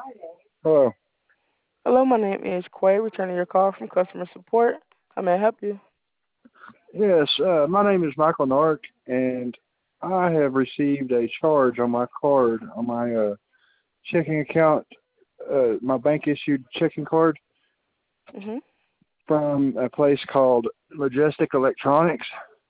Hello. Hello, my name is Quay, returning your call from customer support. How may I help you? Yes, my name is Michael Nark, and I have received a charge on my card on my checking account, my bank issued checking card Mhm. from a place called Majestic Electronics,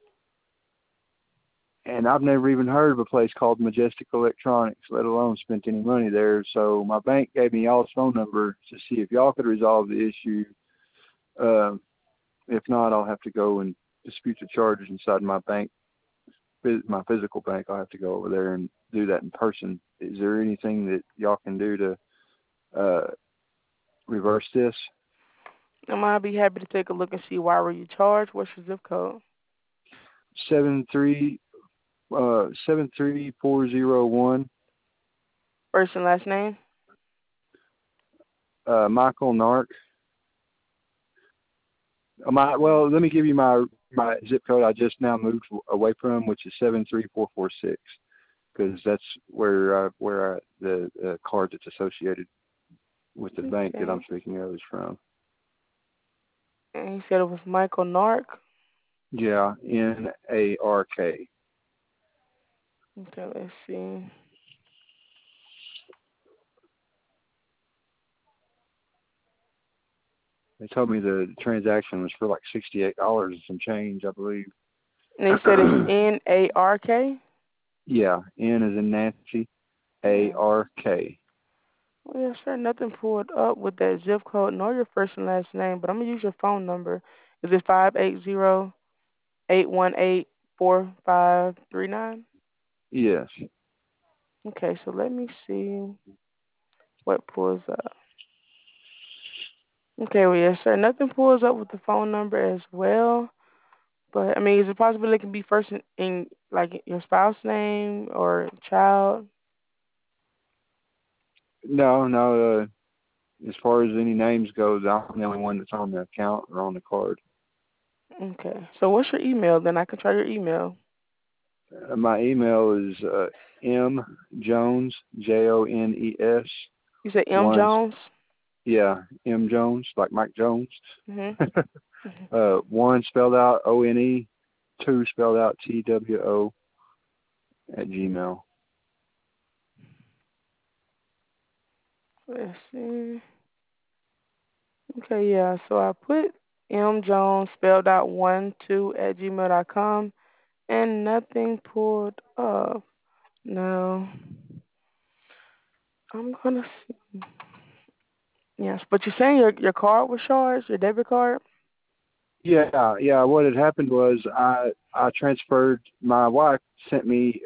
and I've never even heard of a place called Majestic Electronics, let alone spent any money there. So my bank gave me y'all's phone number to see if y'all could resolve the issue. Um, if not, I'll have to go and dispute the charges inside my physical bank. I'll have to go over there and do that in person. Is there anything that y'all can do to uh, reverse this? I'd be happy to take a look and see why were you charged. What's your zip code? 73401. First and last name. Michael Nark. Let me give you my zip code. I just now moved away from, which is 73446, because that's the card that's associated with the bank that I'm Okay. speaking of is from. And you said it was Michael Nark. Yeah, Nark. Okay, let's see. They told me the transaction was for like $68 and some change, I believe. And you said it's Nark. Yeah, N is in Nancy, Hmm. ARK. Well, yes, sir. Nothing pulled up with that zip code nor your first and last name, but I'm gonna use your phone number. Is it 580-818-4539? Yes. Okay, so let me see what pulls up. Okay, well, yes, sir. Nothing pulls up with the phone number as well. But I mean, is it possible it can be first in like your spouse name or child? No, no. As far as any names goes, I'm the only one that's on the account or on the card. Okay. So what's your email? Then I can try your email. My email is mjones, Jones, You said M one, Jones. yeah, M Jones, like Mike Jones. Mhm. Mhm. One spelled out ONE, two spelled out TWO at Gmail. Let's see. Okay, yeah. So I put M Jones spelled out 12 at gmail.com and nothing pulled up. No, I'm gonna see. Yes, but you're saying your card was charged, your debit card? Yeah, yeah. What had happened was I transferred. My wife sent me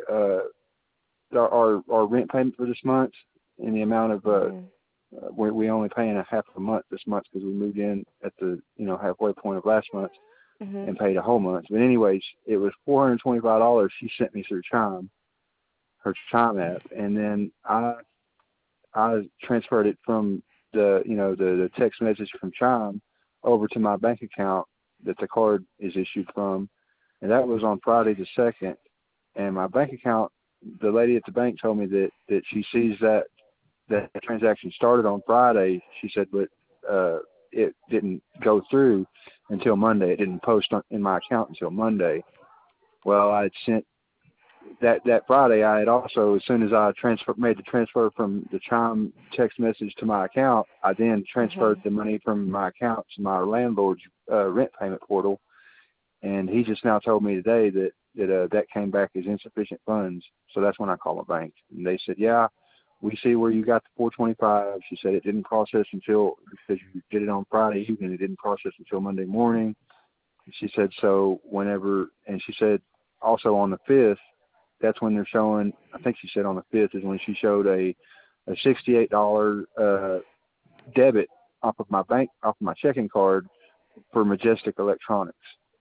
our rent payment for this month in the amount of Mhm. we only paying a half a month this month because we moved in at the halfway point of last month Mhm. and paid a whole month. But anyways, it was $425 she sent me through Chime, her Chime app, and then I transferred it from the text message from Chime over to my bank account that the card is issued from, and that was on Friday the 2nd. And my bank account, the lady at the bank told me that she sees that transaction started on Friday. She said, but it didn't go through until Monday. It didn't post in my account until Monday. Well, I had sent that Friday. I had also, as soon as I made the transfer from the Chime text message to my account, I then transferred Mhm. the money from my account to my landlord's rent payment portal. And he just now told me today that came back as insufficient funds. So that's when I called my bank, and they said, yeah, we see where you got the 425. She said it didn't process until, because you did it on Friday evening, it didn't process until Monday morning. She said so whenever, and she said also on the 5th, that's when they're showing. I think she said on the 5th is when she showed a $68 debit off of my checking card for Majestic Electronics.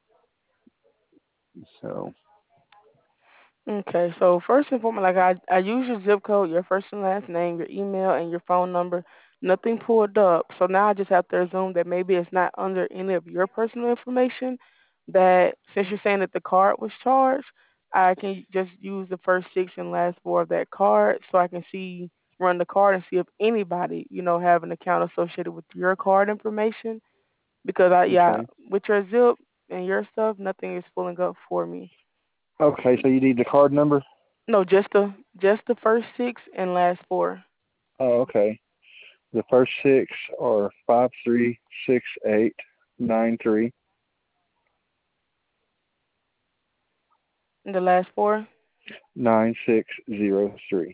So Okay, so first and foremost, like I use your zip code, your first and last name, your email, and your phone number. Nothing pulled up. So now I just have to assume that maybe it's not under any of your personal information. That since you're saying that the card was charged, I can just use the first six and last four of that card so I can see run the card and see if anybody, have an account associated with your card information. Because Okay. with your zip and your stuff, nothing is pulling up for me. Okay, so you need the card number? No, just the first six and last four. Oh, okay. The first six are 536893. And the last four. 9603.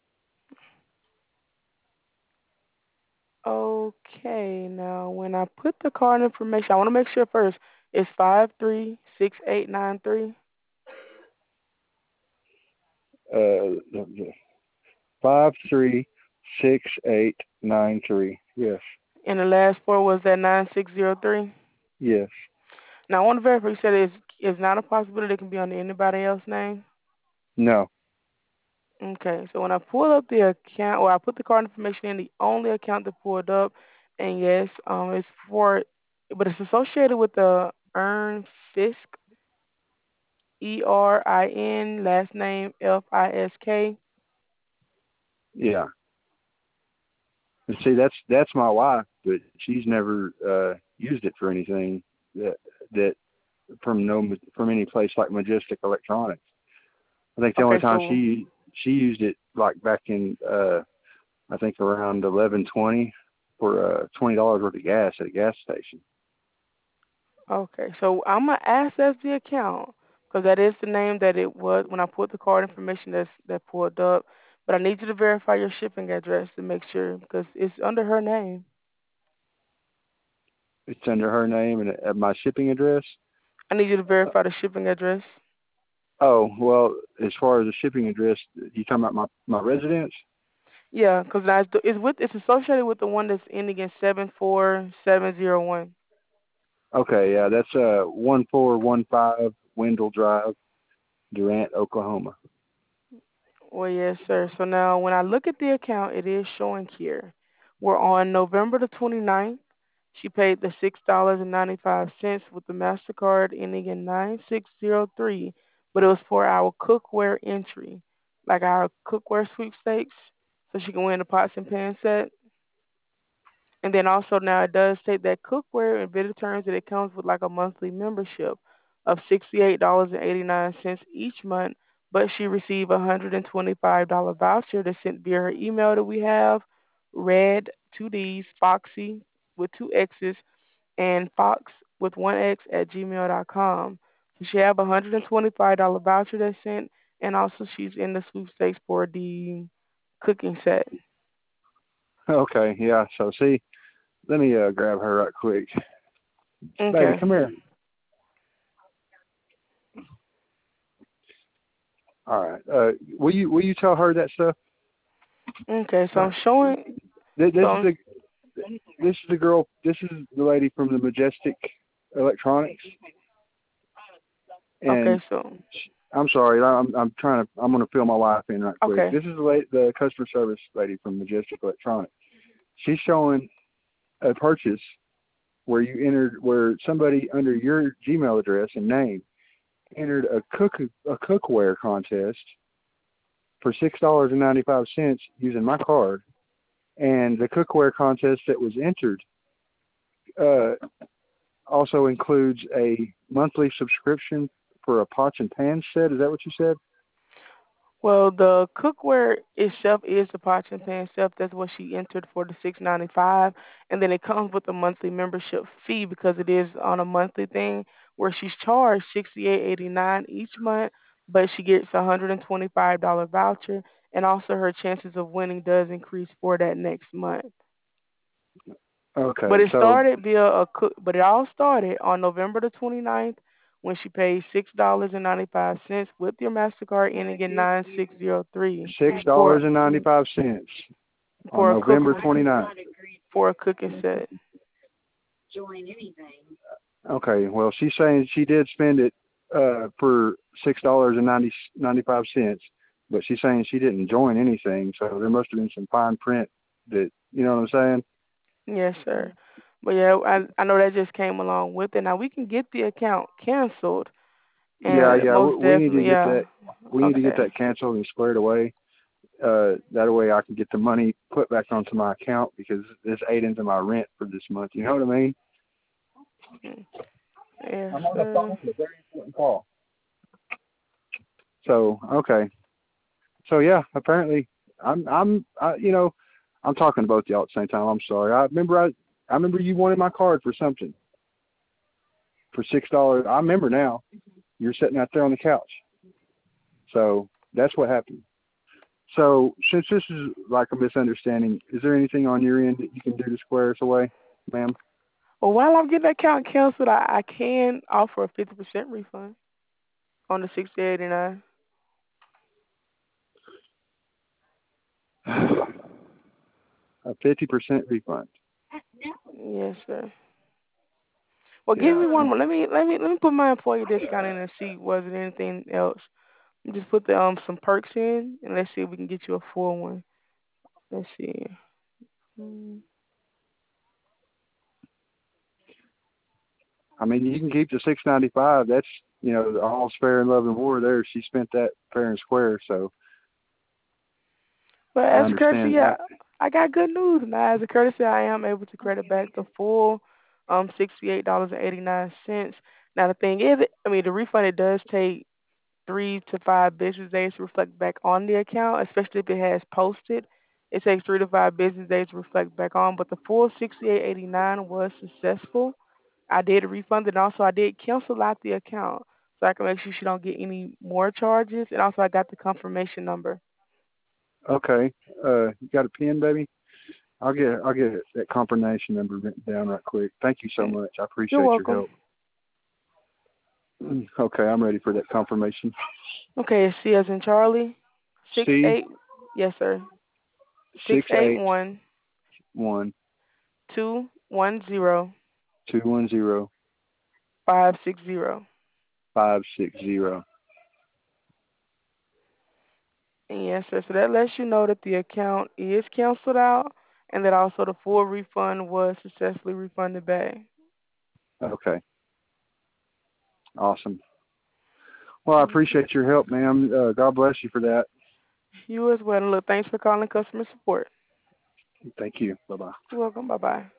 Okay, now when I put the card information, I want to make sure first it's 536893, 536893. Yes. and the last four was that 9603. Yes. Now I want to verify. You said it's not a possibility it can be under anybody else's name. No. Okay, so when I pull up the account, or I put the card information in, the only account that pulled up, and yes, it's but it's associated with the Earn Fisk, ERIN, last name FISK. Yeah. And see, that's my wife, but she's never used it for anything that from any place like Majestic Electronics. I think the only Okay, time so she used it like back in I think around 11:20 for $20 worth of gas at a gas station. okay, so I'm gonna access the account because that is the name that it was when I put the card information that pulled up. But I need you to verify your shipping address to make sure because it's under her name. It's under her name and my shipping address. I need you to verify the shipping address. Oh, well, as far as the shipping address, you talking about my residence? Yeah, because it's associated with the one that's ending in 74701. Okay, yeah, that's 1415 Wendell Drive, Durant, Oklahoma. Well, yes, sir. So now when I look at the account, it is showing here. We're on November the 29th. She paid the $6.95 with the MasterCard ending in 9603, but it was for our cookware entry, like our cookware sweepstakes, so she can win the pots and pan set. And then also now it does state that cookware in bidder terms that it comes with like a monthly membership of $68.89 each month, but she received a $125 voucher that's sent via her email that we have, red two D's, Foxy with two X's and Fox with one X at gmail.com. So she have a $125 voucher that's sent, and also she's in the sweepstakes for the cooking set. Okay, yeah. So see, let me grab her right quick. Baby, Okay. come here. All right. Will you tell her that stuff? Okay, so I'm showing. This So is the girl. This is the lady from the Majestic Electronics. okay, And so I'm sorry. I'm going to fill my wife in right quick. okay, This is the customer service lady from Majestic Electronics. She's showing a purchase where somebody under your Gmail address and name entered a cookware contest for $6.95 using my card, and the cookware contest that was entered uh, also includes a monthly subscription for a pots and pans set. Is that what you said? well, the cookware itself is the pots and pan itself. That's what she entered for the $6.95, and then it comes with a monthly membership fee because it is on a monthly thing where she's charged $68.89 each month, but she gets a $125 voucher, and also her chances of winning does increase for that next month. But Okay, it so started via a cook. But it all started on November the 29th when she paid $6.95 with your Mastercard ending in 9603 for $6.95 on for a cook November 29th. for a cooking set. Okay, well, she's saying she did spend it for $6.95, but she's saying she didn't join anything, so there must have been some fine print that, you know what I'm saying? Yes, sir. But yeah, I know that just came along with it. Now we can get the account canceled, Yeah, and yeah, most we need to definitely, get yeah. that. We need to get Okay. that canceled and squared away. That way I can get the money put back onto my account because this ate into my rent for this month. You know what I mean? Yes, I'm on the sir. phone with a very important call. So, okay. So yeah, apparently I'm talking to both y'all at the same time. I'm sorry. I remember you wanted my card for something. For $6. I remember now. You're sitting out there on the couch. So that's what happened. So since this is like a misunderstanding, is there anything on your end that you can do to square us away, ma'am? Well, while I'm getting that account canceled, I can offer a 50% refund on the 6089. A 50% refund. Yes, sir. Well, give Yeah. me one more. Let me put my employee discount in and see was it anything else. Just put the some perks in and let's see if we can get you a full one. Let's see. Mm. I mean, you can keep the $6.95. That's all's fair in love and war. There, she spent that fair and square. So But I as a courtesy, understand yeah, that. I got good news. Now, as a courtesy, I am able to credit back the full $68.89. Now, the thing is, I mean, the refund, it does take 3 to 5 business days to reflect back on the account, especially if it has posted. It takes 3 to 5 business days to reflect back on, but the full 68.89 was successful. I did a refund, and also I did cancel out the account so I can make sure she don't get any more charges. And also I got the confirmation number. Okay. You got a pen, baby? I'll get that confirmation number written down right quick. Thank you so much. I You're appreciate your welcome. help. Okay, I'm ready for that confirmation. Okay, C as in Charlie. Six C eight. Yes, sir. Six six eight eight one one 210 210 560. 560. And yes, sir. So that lets you know that the account is canceled out, and that also the full refund was successfully refunded back. Okay, awesome. Well, I appreciate your help, ma'am. God bless you for that. You as well. And look, thanks for calling customer support. Thank you. Bye bye. You're welcome. Bye bye.